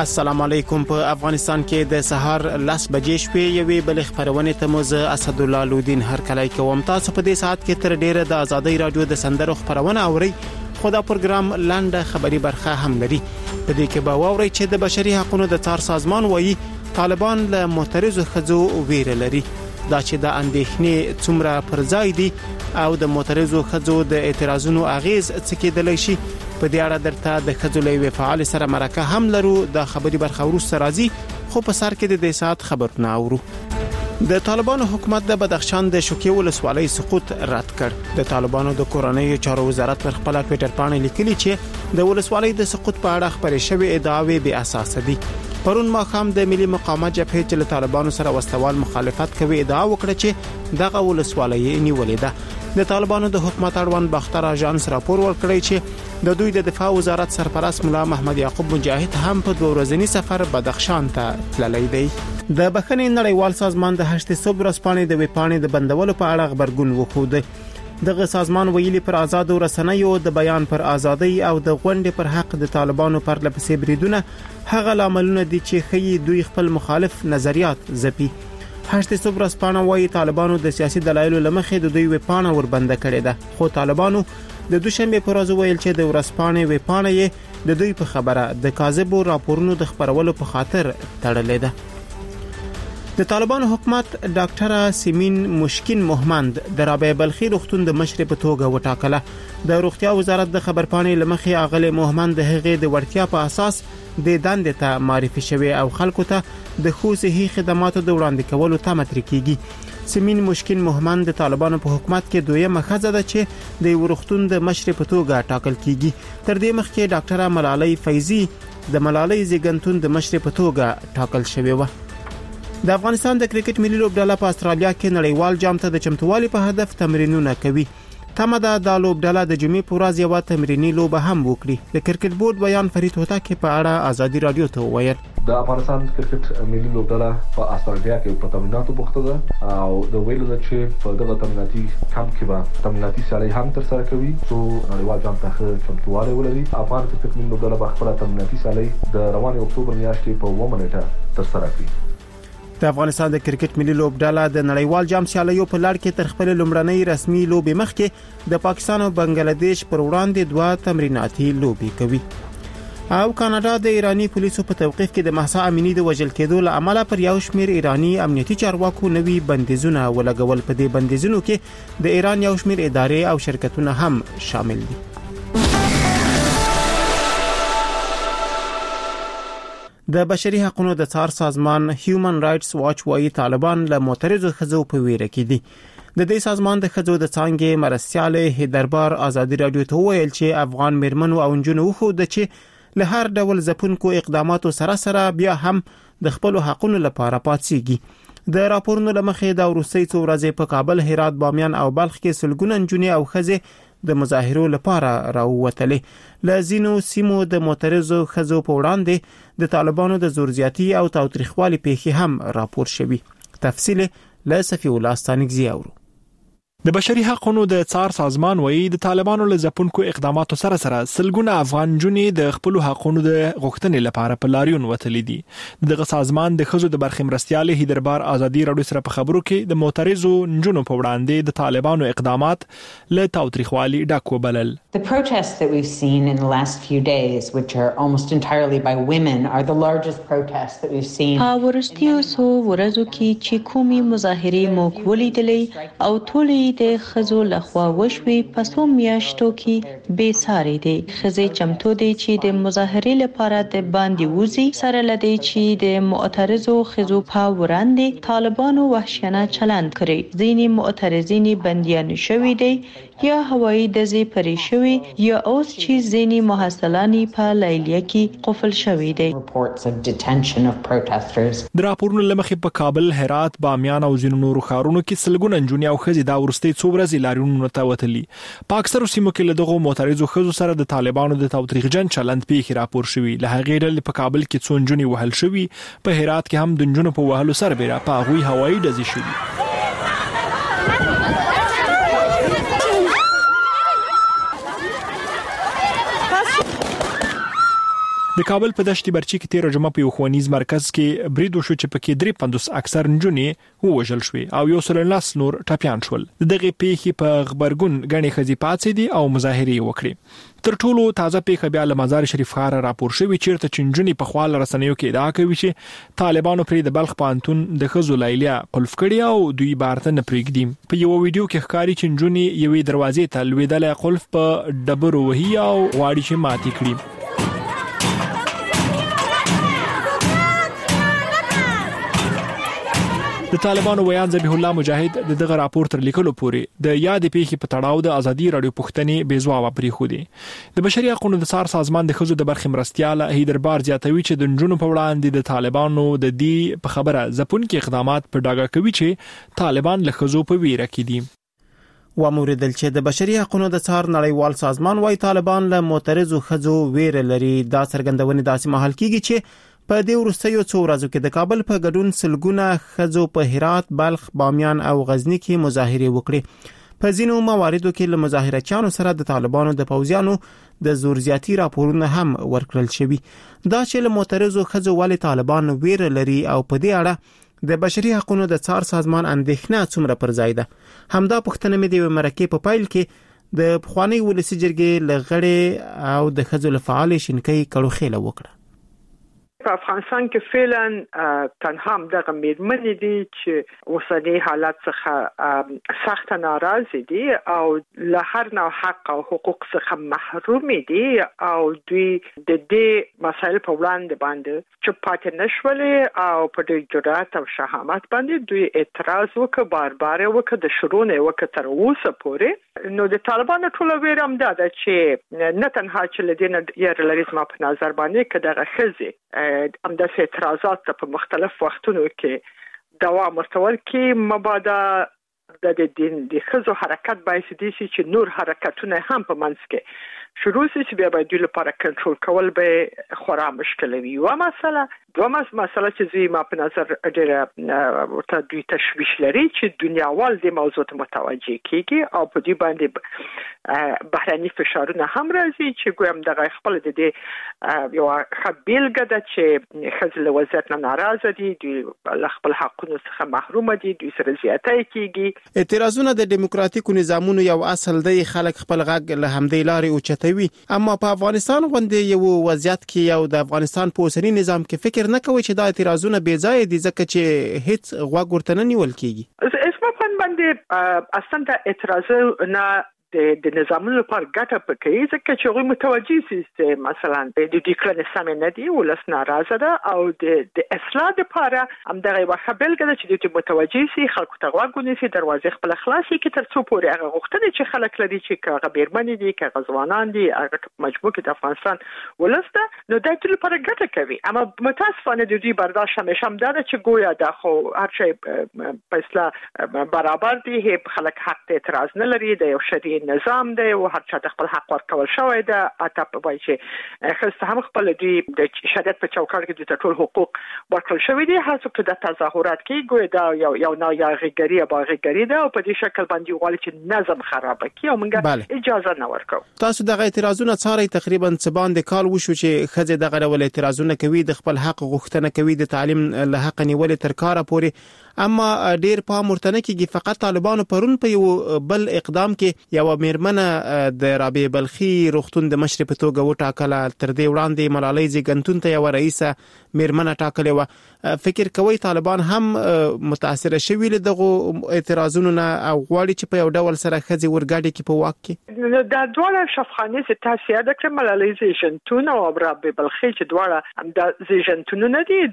السلام علیکم. په افغانستان کې د سهار 10 بجې شپې یوې بل خبرونه ته موز اسد الله لودین هر کله کوم. تاسو په دې ساعت کې تر ډیره د آزادۍ رادیو د سندرو خبرونه اورئ. خو دا پروګرام لاندې خبري برخه هم لري. په دې کې به واورئ چې د بشري حقوقو د څار سازمان وایي طالبان له معترضو خځو ویره لري. دا چې د اندېښنې څومره پر ځای دي او د معترضو خځو د اعتراضونو اغیز څه کېدلی شي. په دې اړه درته د خځو لوي فعال سره مرکه هم لرو. د خبري برخه ورسره راځي خو په سر کې د دې سات خبرونه اورو. د طالبانو حکومت د بدخشان د شوکي ولسوالۍ سقوط رد کړ. د طالبانو د کورنۍ چارو وزارت پر خپل ټوئیټر باندې لیکلي چې د ولسوالۍ د سقوط په اړه خبرې شوې ادعاوې بې اساس دي. پرون ماخام د ملي مقاومت جبهې چې له طالبانو سره وسوال مخالفت کوي ادعا وکړه چې دغه ولسوالۍ نیولې ده. د طالبانو د حکومت اړوند باختر اژانس راپور ورکړی چې د دوی د دفاع وزارت سرپرست مولا محمد یعقوب مجاهد هم په 2 ورځنی سفر بدخشان ته تللی دی. د بخښنې نړیوال سازمان د 8 ورځپاڼې د ویپاڼې د بندولو په اړه خبرګون وښود. دغه سازمان ویلي پر آزاد رسنیو د بیان پر ازادۍ او د غونډې پر حق د طالبانو پر لپسې بریدونه هغه لاملونه دي چې خي دوی خپل مخالف نظریات زپي. 8 ورځپاڼه وايي طالبانو د سیاسي دلایلو لمخې د دوی ویپاڼه وربنده کړې ده. خو طالبانو د دوشنبه پر ورځ ویل چې د ورځپاڼې ویپاڼه یې د دوی په خبره د کاذبو راپورونو د خبرولو په خاطر تړلې ده. د طالبانو حکومت ډاکټره سیمین مشکین محمد د رابعه بلخي روغتون د مشر په توګه وټاکله. د روغتیا وزارت د خبرپاڼې لمخې اغله محمد د هغې د ورتیا په اساس د دندې ته معرفي شوی او خلکو ته د خو صحي خدماتو د وړاندې کولو تمه تر کیږي. سیمین مشکین محمد د طالبانو په حکومت کې دویمه ښځه ده چې د ورغتون د مشر په توګه ټاکل کیږي. تر دې مخکې ډاکټره ملالۍ فیضی د ملالۍ زیږنتون د مشر په توګه ټاکل شوی و. د افغانستان د کرکټ ملي لوبډله په استرالیا کې نړیوال جام ته د چمتووالي په هدف تمرینونه کوي. تمه ده د لوبډله د جمعې په ورځ یو تمرینی لوبه هم وکړي. د کرکټ بورډ بیان فرید هوتک په اړه ازادي رادیو ته وویل. د افغانستان کرکټ ملي لوبډله په استرالیا کې په تمریناتو بوخته ده او د ویلو ده چې په دغه تمریناتي کمپ کې به تمریناتي سیالي هم تر سره کوي څو نړیوال جام ته چمتووالی ولري. افغان کرکټ ملي لوبډله په خپل تمریناتي سیالي د روانې اکتوبر میاشتې په 1 نیټه تر سره کوي. د افغانستان د کرکټ ملي لوبډله د نړیوال جام سیالیو په لړ کې تر خپل لومړنۍ رسمي لوبې مخکې د پاکستان او بنگلاديش پر وړاندې 2 تمریناتي لوبې کوي. او کاناډا د ایرانی پولیسو په توقيف کې د مهسا امینی د وژل کېدو له امله پر یو شمېر ایرانی امنیتي چارواکو نوي بندیزونه ولګول. په دې بندیزونو کې د ایران یو شمېر ادارې او شرکتونه هم شامل دي. د بشري حقوقو د څار سازمان هیومن رائټس واچ وايي طالبان له معترضو خځو په ویره کې دي. د دې سازمان د خځو د څانګې مرستياله هیدربار ازادي رادیو ته ویل چې افغان مرمنو او جنونو خو د چې له هر ډول ځپونکو اقداماتو سره بیا هم د خپل حقوقو لپاره پاتېږي. د راپورونو لمخې د روسي څو ورځې په کابل، هرات، بامیان او بلخ کې سلګونه جنونې او خځې د مظاهرو لپاره راووتلې. لازینو سیمو د معترضو خځو په وړاندې د طالبانو د زورزیاتی او تاوتریخوالي پیښې هم راپور شوي. تفصیل له صفی الله ستانګزی اورو. د بشري حقوقو د څار سازمان وایي د طالبانو له ځپونکو اقداماتو سره سلګونه افغان جنې د خپل حقوقو د غوښتنې لپاره په لاریون وتلې دي. دغه سازمان د خځو د برخې مرستياله هیدربار ازادي رادیو سره په خبرو کې د معترضو جنونو په وړاندې د طالبانو اقدامات له تاوتریخوالي ډک وبلل. The protests that we've seen in the last few days, which are almost entirely by women, are the largest protests that we've seen. ورستیو سو ورځو کې چې کومي مظاهرې مو کولیدلې او ټولې د خزو لخوا وشوي پسو میاشتو کې بے ساري دي. خزې چمتو دي چې د مظاهرې لپاره د باندې وزي سره لدی چې د معترضو خزو په وړاندې طالبانو وحشیانه چلند کړی. ځینې معترضین بنديان شوي دي یا هوایی دزي پرې شوي یا اوس چې ځینې محصلانی په لیلیه کې قفل شوي دي. د راپورونو لمخې په کابل، هرات، بامیان او ځینو نورو ښارونو کې سلګونه جنونې او ښځې دا ورستي څو ورځې لاریونونو ته وتلي. په اکثرو سیمو کې له دغو معترضو ښځو سره د طالبانو د تاوتریخجن چلند پیښې راپور شوي. له هغې ډلې په کابل کې څو نجونې وهل شوي، په هرات کې هم د نجونو په وهلو سربېره په هغوی هوایي ډزې شوي. د کابل په دشت برچی کې 13 جمعه په ښوونیز مرکز کې برید وشو چې پکې 350 اکثر نجونې ووژل شوې او 119 نور ټپيان شول. دغه پیښې په خبرګون غني خزي پاتې دي او مظاهره وکړي. تر ټولو تازه پیښه بیا له مزار شریف ښار راپور شوې چیرته چې نجونې په خپل رسنیو کې ادعا کوي چې طالبانو پرې د بلخ پانتون د خزو لایلیا قلف کړی او دوی بارته نه پرېږدي. په یو ویډیو کې ښکاري چې نجونې یوې دروازې ته لویدلې قلف په ډبرو وهي او واړي چې ماتې کړي. د طالبانو ویان ذبیح الله مجاهد دغه راپور تر لیکلو پورې د یاد پیښې په تړاو د ازادي رادیو پښتنې بېځوابه پریښودي. د بشري حقوقو د څار سازمان د خزو د برخې مرستيال هیدربار زیاتوي چې د نجونو په وړاندې د طالبانو د دې په خبره ځپونکي اقدامات په ډاګه کوي چې طالبان له خزو په ویره کې دي. وموردل چې د بشري حقوقو د څار نړیوال سازمان وايي طالبان له معترضو خزو ویره لري. دا څرګندونه داسې مهال کیږي چې په دې وروستیو څو ورځو کې د کابل په ګډون سلګونه خزو په هرات، بلخ، بامیان او غزنی کې مظاهره وکړي. په ځینو مواردو کې له مظاهرچیانو سره د طالبانو د پوځیانو د زور زیاتی راپورونه هم ورکړل شوي. دا چې له معترضو خزو ولې طالبان ویره لري او په دې اړه د بشري حقوقو د څار سازمان اندېښنه څومره پر ځای ده. همدا پوښتنه مې د مرکې په پایل کې د پخوانی ولسی جرګې لغړې او د خزو لفعال شینکۍ کړو خېله وکړه. په افغانستان کې فعلا تنها دغه میرمنې دي چې اوسنی حالت څخه سخت ناراضي دي او له هر نوع حق او حقوق څخه محروم دي او دوی د دې مسایل په وړاندې باندې چې پاتې نشولې او په دې جرأت او شهامت باندې دوی اعتراض وکړ، بار وکړ، د شروع نه وکړ تر اوسه پورې. نو د طالبانو ټول ویرم ده چې نه تنها چې لدینه یارلریزم په نظر باندې کداغه خزي همداسې اعتراضات په مختلف وختونو کې دوام ورکول کې مبادا د دین د خزو حرکت باعث دي چې نور حرکتونه هم په منځ کې شروع شي چې بیا باید دوی لپاره کنټرول کول به خورا مشکل وي. دوه مسله چې زی ما په نظر ډېره ورته دوی تشویش لري چې دنیاوال د موضوع ته متوجه کیږي او په دې باندې بهراني فشارونه هم راځي چې ګویم دغه خپل د دې یو خبيلګه ده چې خزل وضعیت نه ناراضه دي، دوی خپل حقوقو څخه محروم دي، دوی سره زیاتې کیږي. اعتراضونه د دیموکراتیکو نظامونو یو اصل دی، خلک خپل غږ له همدې لارې اوچتوي. اما په افغانستان غونډې یو وضعیت کې یو د افغانستان په اوسنی نظام کې فکر نه کوي چې دا اعتراضونه بې ځای دي ځکه چې هیڅ غوږ ورته نه نیول کیږي. اسمه په باندې اصلا اعتراض نه د نظامونو لپاره ګټه پکې ځکه چې هغه متوجي سي چې مثلا د دې کړنې سم نه دي ولس ناراضه ده او د اصلاح لپاره هم دغه واخه بلګه چې د متوجي سي خلکو ته غوږونه سي دروازې خپل خلاصي کې تر څو پورې هغه غوښتنې چې خلک لري چې هغه بیرمنې دي که ځوانان دي هغه مجبور کې د افغانستان ولس ده نو د ټول لپاره ګټه کوي. اما متاسفانه د دې برداشت همیشه هم ده چې گویا د خو هر شي په اصلاح برابر دي، هیڅ خلک حق اعتراض نه لري، د یو شری نظام دی او هر چا خپل حق ورکول شوی دی. اته په وایي چې خاصه هم خپل دی د شریعت په چوکاټ کې د ټول حقوق ورکول شوی دی. هڅه کوي د تظاهرات کې ګویا دا یو نه یا غیګری باغیګری ده او په دې شکل باندې غواړي چې نظم خراب کړي او موږ اجازه نه ورکو. تاسو دغه اعتراضونه څاري تقریبا څبان د کال وشو چې خځه دغه ول اعتراضونه کوي، د خپل حق غوښتنه کوي، د تعلیم له حق نیول تر کاره پورې. اما ډیر پام ورته نه کیږي. فقط طالبانو پرون په یو بل اقدام کې یو میرمنه د رابعه بلخي روغتون د مشر په توګه وټاکله. تر دې وړاندې ملالۍ زیګنتون ته یو رئیسه میرمنه ټاکلې و. فکر کوي طالبان هم متاثر شوي له دغه اعتراضونو نه او غواړي چې په یو ډول سره خځې ورګاډي کې په واک کې د دوه شفخانه چې تاسو یاد کړئ ملالۍ زیګنتون او رابعه بلخي چې دوه د زیګنتون نه دي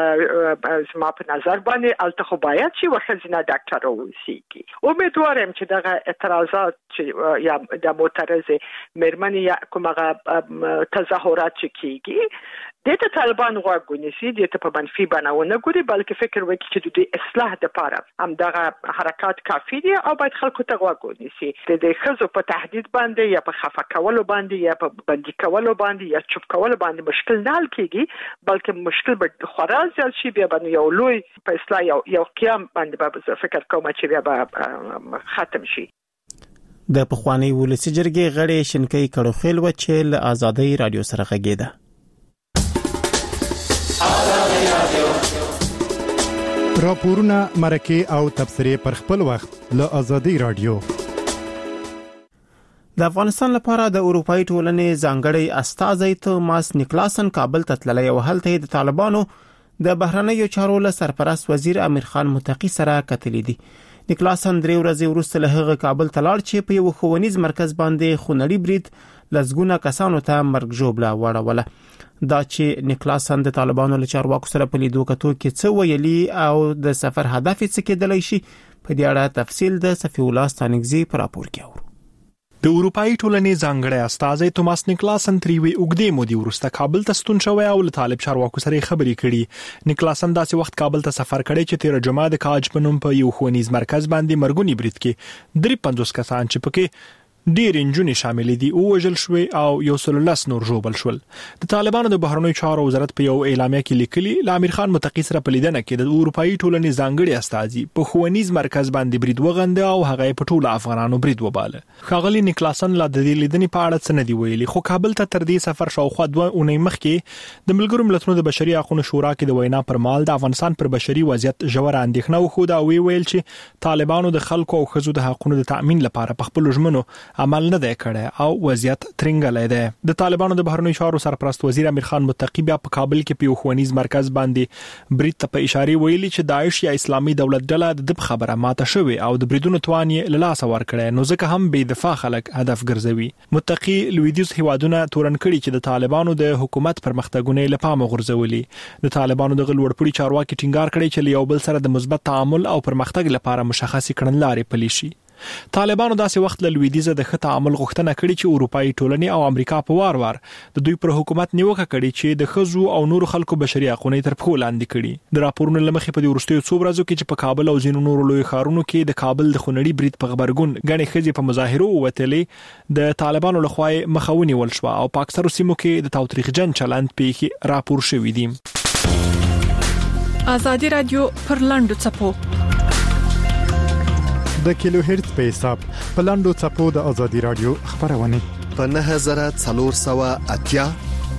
د ما په نظر باندې خو باید چې وخزینه ډاکټر اوسېږي. امیدوارم چې دغه اعتراضات چې یا د معترض میرمنې یا کومه تظاهرات چې کیږي د طالبان غوږونه سي د په منفي بڼه ګوري بلکې فکر وکړي چې د اصلاح لپاره هم دغه حرکات کافي دي او باید خلکو ته غوږونه سي. د خزو په تهدید باندې یا په خفه کولو باندې یا په بندي کولو باندې یا چوپ کولو باندې مشکل نه حل کیږي بلکې مشکل به خورا زیات شي. بیا باندې یو لوی په اصلاح یو قیام باندې به فکر کوم چې بیا به ختم شي. د پخوانی ولسی جرګې غړي شینکۍ کړو خیل و چې له آزادۍ رادیو سره غږیده. راپورونه مرکه او تبصرې پر خپل وخت له آزادي رادیو. د افغانستان لپاره د اروپאי ټولنې ځانګړی استازی توماس نیکلاسن کابل ته تللی او هلته د طالبانو د بهرنیو چارو له سرپرست وزیر امیر خان متقی سره کتلې دي. نیکلاسن 3 ورځې وروسته له هغه کابل ته لاړ چې په یو ښوونیز مرکز باندې خونړی برید لزګونه کسانو ته مرګ ژوبله وړوله. دا چې نیکلاسن د طالبانو له چارواکو سره په لیدو کتو کې څه ویلي او د سفر هدف څه کېدلی شي په دې اړه تفصیل د صفی الله ستانګزي پر راپور کې اورو. د اروپאי ټولنې ځانګړی استازی توماس نیکلاسن تریوي اوګدې مودې وروسته کابل ته ستون شوی او له طالب چارواکو سره خبرې کړي. نیکلاسن داسې وخت کابل ته سفر کړی چې 13 جمعه د کاج په نوم په یو ښوونیز مرکز باندې مرګونی برید کې 53 کسان چې پکې ډیر انجونی شامل دي او وژل شوی او 113 نور ژوبل شول. د طالبانو د بهرنیو چارو وزارت په یو اعلامیه کې لیکلي ل امیر خان متقی سره په لیدنه کې د اروپאי ټولنې ځانګړي استازي په ښوونیز مرکز باندې برید وغنده او هغه په ټول افغانانو برید وباله. خاغلی نیکلاسن لا د دې لیدنې په اړه څه نه دی ویلي، خو کابل ته تر دې سفر شاوخوا 2 اونۍ مخکې د ملګرو ملتونو د بشري حقوقو شورا کې د وینا پر مهال د افغانستان پر بشري وضعیت ژور اندېښنه وښوده او ویل چې طالبانو د خلکو او ښځو د حقوقو د تأمین لپاره په خپل ژمنو عمل نه دی کړی او وضعیت ترنګلې ده. د طالبانو د بهرنیو چارو سرپرست وزیر امیر خان متقی بیا په کابل کې په ښوونیز مرکز باندې برید ته په اشاره ویلي چې داعش یا اسلامي دولت ډله د خبره ماته شوی او د بریدونو توان یې له لاسه ورکړي، نو ځکه هم بې دفاع خلک هدف ګرځوي. متقی لویدیز هیوادونه تورن کړي چې د طالبانو د حکومت پرمختګونه له پامه غورځولي. د طالبانو د غلوړپړي چارواکي ټینګار کړي چې یو بل سره د مثبت تعامل او پرمختګ لپاره مشخصي کړنلارې پلي شي. طالبانو داسې وخت له لویدیزه د ښه تعامل غوښتنه کړې چې اروپאי ټولنې او امریکا په وار د دوی پر حکومت نیوکه کړې چې د ښځو او نورو خلکو بشري حقوقو تر پښو لاندې کړي. د راپورونو لمخې په دې وروستیو څو ورځو کې چې په کابل او ځینو نورو لوی ښارونو کې د کابل د خونړي برید په خبرګون غني ښځې په مظاهرو وتلې د طالبانو لخوا مخاوني ول شو او په اکثرو سیمو کې د تاوتریخجن چلند پیښې راپور شوې دي. آزادي رادیو پر لاندو چپو د کیلو هرتز په حساب په لاندو چپو د آزادي رادیو خبرونه په 9480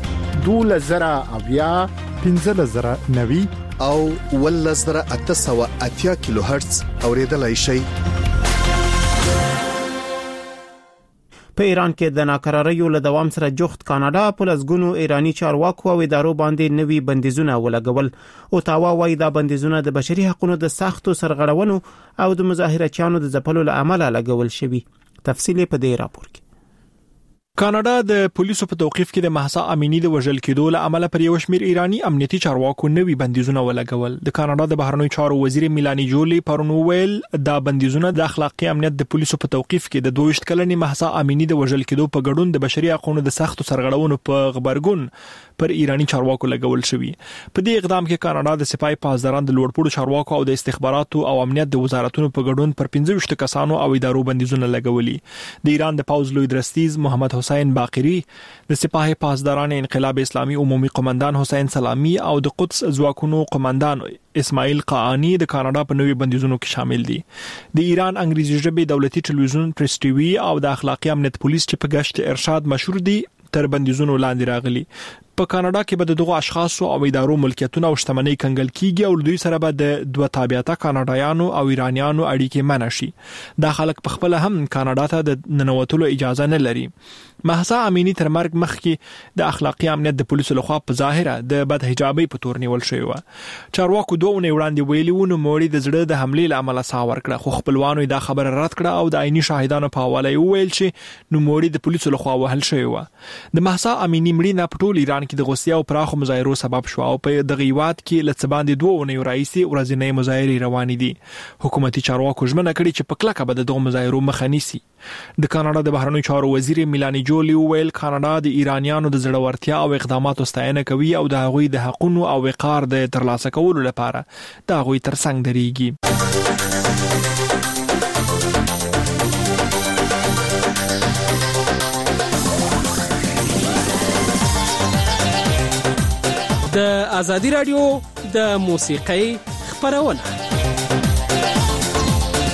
2000 1590 او 1880 کیلو هرتز اوریدلای شئ. په ایران کې د ناکراریو له دوام سره جوخت کاناډا په لزګونو ایرانی چارواکو او ادارو باندې نوي بندیزونه ولګول. اوتاوا وايي دا بندیزونه د بشري حقوقو د سختو سرغړونو او د مظاهرچیانو د ځپلو له امله لګول شوی. تفصیل په دې راپور کې. کاناډا د پولیسو په توقيف کې د مهسا امینی د وژل کېدو له امله پر یو شمیر ایرانی امنیتي چارواکو نوي بندیزونه ولګول. د کاناډا د بهرنیو چارو وزیر میلانی جولی پرون ویل دا بندیزونه د اخلاقی امنیت د پولیسو په توقيف کې د 22 کلنې مهسا امینی د وژل کېدو په ګډون د بشري حقوقو د سختو سرغړونو په خبرګون پر ایرانی چارواکو لګول شوی. په دې اقدام کې کاناډا د سپای پاسداران د لوړپوړو چارواکو او د استخباراتو او امنیت د وزارتونو په ګډون پر 15 کسانو او ادارو بندیزونه لګولي. د ایران د پاوز لوی درستیز محمد حسین باقری، د سپاه پاسداران انقلاب اسلامي عمومي قومندان حسین سلامی او د قدس ځواکونو قومندان اسماعیل قاانی د کاناډا په نوي بندیزونو کې شامل دي. د ایران انګریزي ژبه دولتي ټلویزیون پریس ټي وي او د اخلاقی امنیت پولیس چې په گشت ارشاد مشهور دي تر بندیزونو لاندې راغلي. په کاناډا کې به د دغو اشخاصو او ادارو ملکیتونه او شتمنۍ کنګل کیږي او دوی سره به د دوه تابعیته کاناډایانو او ایرانیانو اړیکې منع شي. دا خلک په خپل هم کاناډا ته د ننوتلو اجازه نه لري. مهسا امینی تر مرګ مخکې د اخلاقی امنیت د پولیسو لخوا په ظاهره د بد حجابي په تور نیول شوی و. چارواکو دوه نه وړاندې ویلي و نو موري د زړه د حمله لامل سا ورکړه، خو خپلوانو دا خبره رد کړه او د عیني شاهدانو په حواله ویل چې نو موري د پولیسو لخوا وهل شوی و. د مهسا امینی مړینه په ټول ایران کې د غوسې او پراخو مظاهرو سبب شو او په دغه هیواد کې لڅ باندې 2 اونۍ راځي ورځنۍ مظاهرې روانې دي. حکومتي چارواکو ژمنه کړې چې په کلکه به دغه مظاهرو مخه نیسي. د کاناډا د بهرنیو چارو وزیر میلانی جولی ویل کاناډا د ایرانیانو د زړورتیا او اقداماتو ستاینه کوي او د هغوی د حقوقو او وقار د ترلاسه کولو لپاره د هغوی ترڅنګ درېږي. د آزادي رادیو د موسیقۍ خبرونه